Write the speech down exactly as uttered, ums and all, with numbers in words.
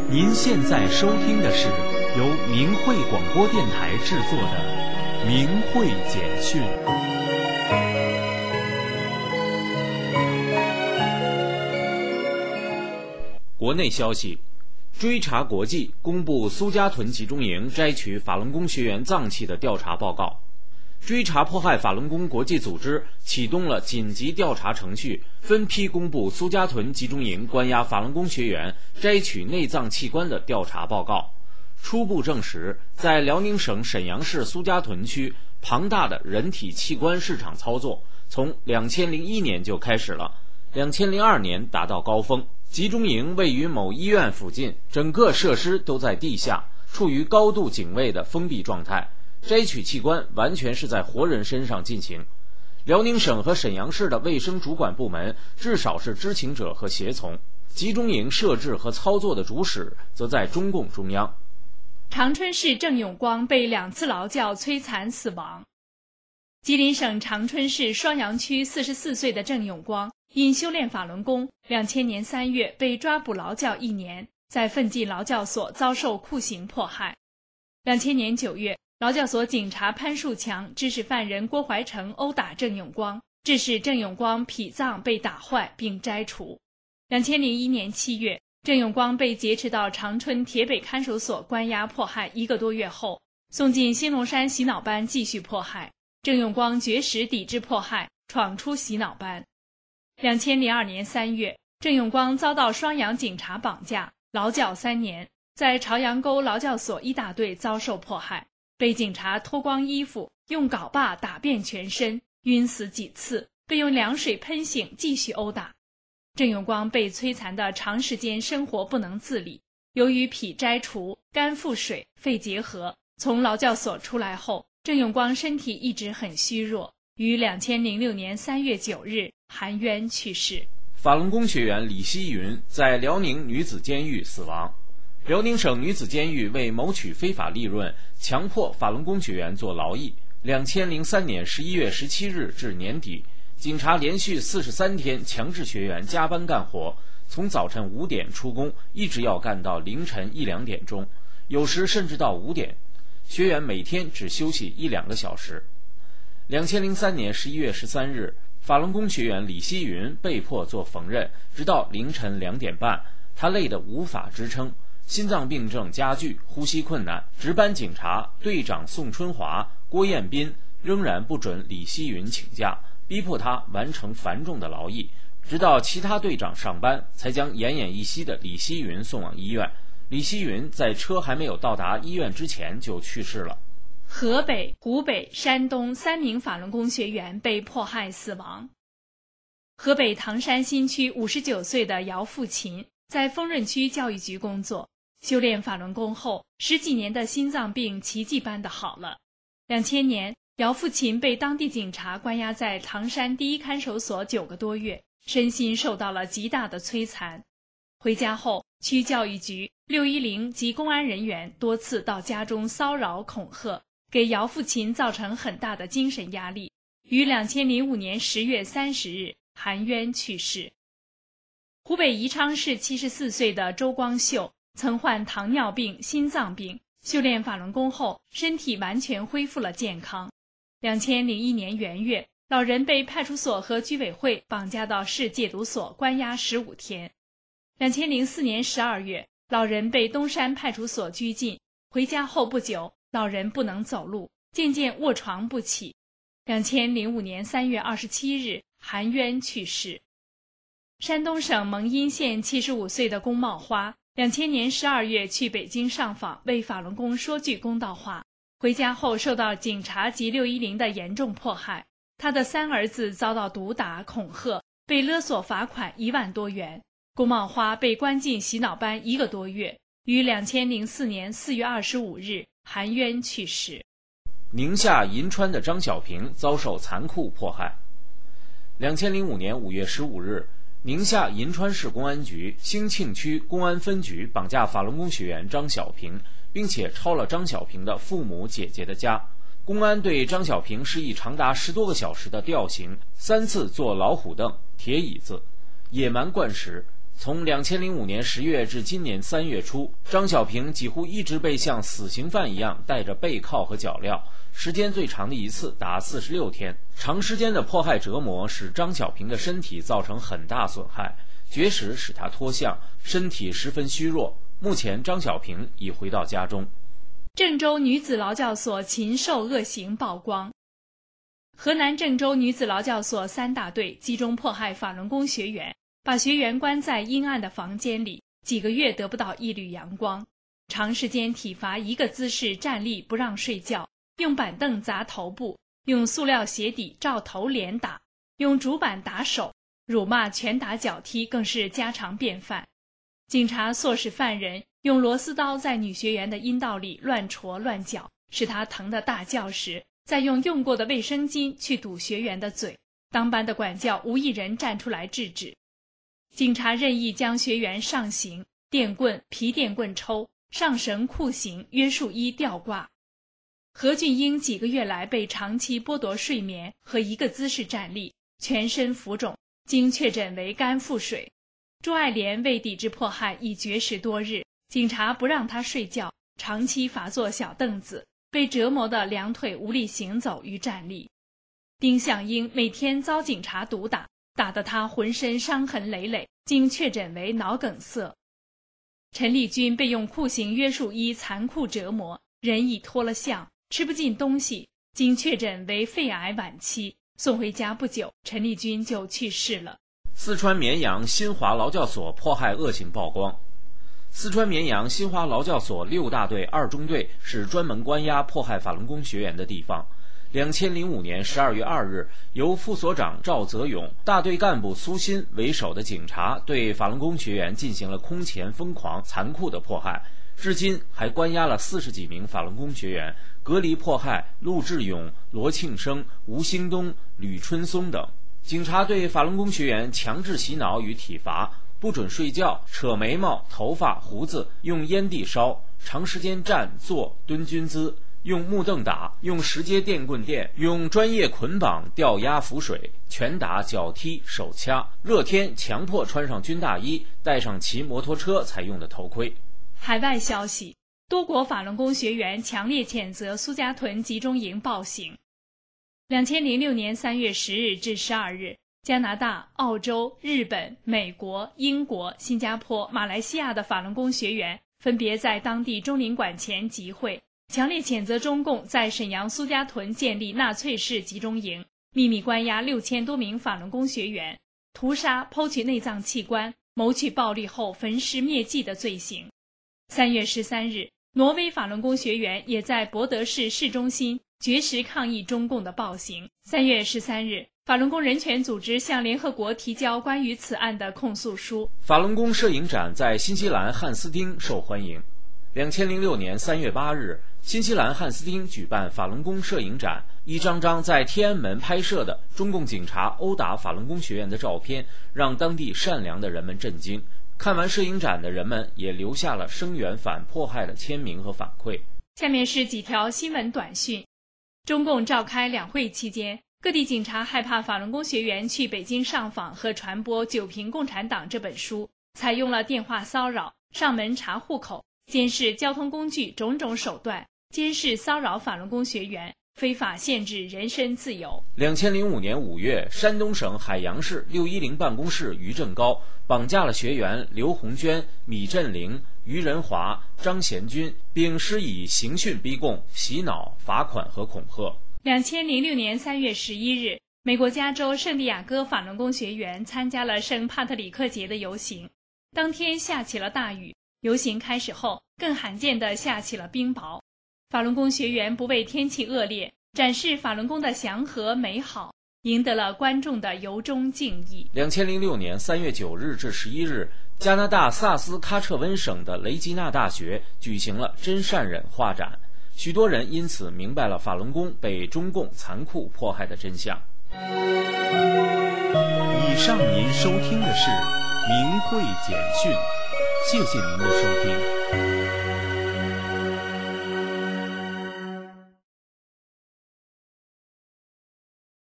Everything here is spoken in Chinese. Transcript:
您现在收听的是由明慧广播电台制作的《明慧简讯》。国内消息，追查国际公布苏家屯集中营摘取法轮功学员脏器的调查报告。追查迫害法轮功国际组织启动了紧急调查程序，分批公布苏家屯集中营关押法轮功学员摘取内脏器官的调查报告。初步证实，在辽宁省沈阳市苏家屯区，庞大的人体器官市场操作从两千零一年就开始了，两千零二年达到高峰。集中营位于某医院附近，整个设施都在地下，处于高度警卫的封闭状态。摘取器官完全是在活人身上进行。辽宁省和沈阳市的卫生主管部门至少是知情者和协从，集中营设置和操作的主使则在中共中央。 长春市郑永光被两次劳教摧残死亡。吉林省长春市双阳区四十四岁的郑永光因修炼法轮功，两千年三月被抓捕劳教一年，在奋进劳教所遭受酷刑迫害。两千年九月，劳教所警察潘树强指使犯人郭怀成殴打郑永光，致使郑永光脾脏被打坏并摘除。两千零一年七月，郑永光被劫持到长春铁北看守所关押迫害一个多月后，送进兴隆山洗脑班继续迫害。郑永光绝食抵制迫害，闯出洗脑班。两千零二年三月，郑永光遭到双阳警察绑架，劳教三年，在朝阳沟劳教所一大队遭受迫害，被警察脱光衣服，用镐把打遍全身，晕死几次，被用凉水喷醒，继续殴打。郑永光被摧残的长时间生活不能自理，由于脾摘除、肝腹水、肺结核，从劳教所出来后，郑永光身体一直很虚弱，于两千零六年三月九日含冤去世。 法轮功学员李希云在辽宁女子监狱死亡。辽宁省女子监狱为谋取非法利润，强迫法轮功学员做劳役。两千零三年十一月十七日至年底，警察连续四十三天强制学员加班干活，从早晨五点出工，一直要干到凌晨一两点钟，有时甚至到五点。学员每天只休息一两个小时。两千零三年十一月十三日，法轮功学员李希云被迫做缝纫，直到凌晨两点半，他累得无法支撑。心脏病症加剧，呼吸困难，值班警察队长宋春华、郭彦斌仍然不准李希云请假，逼迫他完成繁重的劳役，直到其他队长上班，才将奄奄一息的李希云送往医院。李希云在车还没有到达医院之前就去世了。 河北、湖北、山东三名法轮功学员被迫害死亡。河北唐山新区五十九岁的姚富琴在丰润区教育局工作，修炼法轮功后，十几年的心脏病奇迹般的好了。两千年，姚富琴被当地警察关押在唐山第一看守所九个多月，身心受到了极大的摧残。回家后，区教育局、六一零及公安人员多次到家中骚扰恐吓，给姚富琴造成很大的精神压力，于两千零五年十月三十日含冤去世。湖北宜昌市七十四岁的周光秀曾患糖尿病、心脏病，修炼法轮功后，身体完全恢复了健康。两千零一年元月，老人被派出所和居委会绑架到市戒毒所关押十五天。两千零四年十二月，老人被东山派出所拘禁，回家后不久，老人不能走路，渐渐卧床不起。两千零五年三月二十七日含冤去世。山东省蒙阴县七十五岁的龚茂花，两千年十二月去北京上访，为法轮功说句公道话。回家后受到警察及六一零的严重迫害，他的三儿子遭到毒打、恐吓，被勒索罚款一万多元。龚茂花被关进洗脑班一个多月，于两千零四年四月二十五日含冤去世。 宁夏银川的张小平遭受残酷迫害。两千零五年五月十五日，宁夏银川市公安局兴庆区公安分局绑架法轮功学员张小平，并且抄了张小平的父母姐姐的家。公安对张小平施以长达十多个小时的吊刑，三次坐老虎凳、铁椅子，野蛮灌食， 从两千零五年十月至今年三月初，张小平几乎一直被像死刑犯一样带着背铐和脚镣，时间最长的一次达四十六天。长时间的迫害折磨使张小平的身体造成很大损害，绝食使他脱相，身体十分虚弱。目前张小平已回到家中。 郑州女子劳教所禽兽恶行曝光。河南郑州女子劳教所三大队集中迫害法轮功学员，把学员关在阴暗的房间里，几个月得不到一缕阳光，长时间体罚一个姿势站立不让睡觉，用板凳砸头部，用塑料鞋底照头脸打，用竹板打手，辱骂拳打脚踢更是家常便饭。警察唆使犯人用螺丝刀在女学员的阴道里乱戳乱绞，使她疼得大叫时，再用用过的卫生巾去堵学员的嘴，当班的管教无一人站出来制止。警察任意将学员上刑，电棍、皮电棍抽，上绳酷刑、约束衣吊挂。何俊英几个月来被长期剥夺睡眠和一个姿势站立，全身浮肿，经确诊为肝腹水。朱爱莲为抵制迫害已绝食多日，警察不让她睡觉，长期罚坐小凳子，被折磨得两腿无力行走与站立。丁向英每天遭警察毒打，打得他浑身伤痕累累，经确诊为脑梗塞。陈丽君被用酷刑约束衣残酷折磨，人已脱了相，吃不进东西，经确诊为肺癌晚期，送回家不久，陈丽君就去世了。 四川绵阳新华劳教所迫害恶行曝光。四川绵阳新华劳教所六大队二中队是专门关押迫害法轮功学员的地方。两千零五年十二月二日，由副所长赵泽勇、大队干部苏鑫为首的警察对法轮功学员进行了空前疯狂、残酷的迫害，至今还关押了四十几名法轮功学员，隔离迫害陆志勇、罗庆生、吴兴东、吕春松等。警察对法轮功学员强制洗脑与体罚，不准睡觉，扯眉毛、头发、胡子，用烟蒂烧，长时间站、坐、蹲军姿，用木凳打，用石阶电棍电，用专业捆绑、吊压浮水，拳打、脚踢、手掐，热天强迫穿上军大衣，戴上骑摩托车才用的头盔。 海外消息，多国法轮功学员强烈谴责苏家屯集中营暴行。两千零六年三月十日至十二日，加拿大、澳洲、日本、美国、英国、新加坡、马来西亚的法轮功学员分别在当地中领馆前集会，强烈谴责中共在沈阳苏家屯建立纳粹式集中营，秘密关押六千多名法轮功学员，屠杀、剖取内脏器官，谋取暴利后焚尸灭迹的罪行。三月十三日，挪威法轮功学员也在博德市市中心绝食抗议中共的暴行。三月十三日，法轮功人权组织向联合国提交关于此案的控诉书。 法轮功摄影展在新西兰汉斯汀受欢迎。两千零六年三月八日，新西兰汉斯汀举办法轮功摄影展，一张张在天安门拍摄的中共警察殴打法轮功学员的照片，让当地善良的人们震惊。看完摄影展的人们也留下了声援反迫害的签名和反馈。 下面是几条新闻短讯。中共召开两会期间，各地警察害怕法轮功学员去北京上访和传播《九评共产党》这本书，采用了电话骚扰、上门查户口、监视交通工具种种手段，监视骚扰法轮功学员，非法限制人身自由。 两千零五年五月，山东省海阳市六一零办公室于正高绑架了学员刘红娟、米振玲、于仁华、张贤军，并施以刑讯逼供、洗脑、罚款和恐吓。 两千零六年三月十一日，美国加州圣地亚哥法轮功学员参加了圣帕特里克节的游行。当天下起了大雨，游行开始后，更罕见地下起了冰雹。法轮功学员不畏天气恶劣，展示法轮功的祥和美好，赢得了观众的由衷敬意。 两千零六年三月九日至十一日，加拿大萨斯喀彻温省的雷吉纳大学举行了真善忍画展，许多人因此明白了法轮功被中共残酷迫害的真相。 以上您收听的是明慧简讯，谢谢您的收听。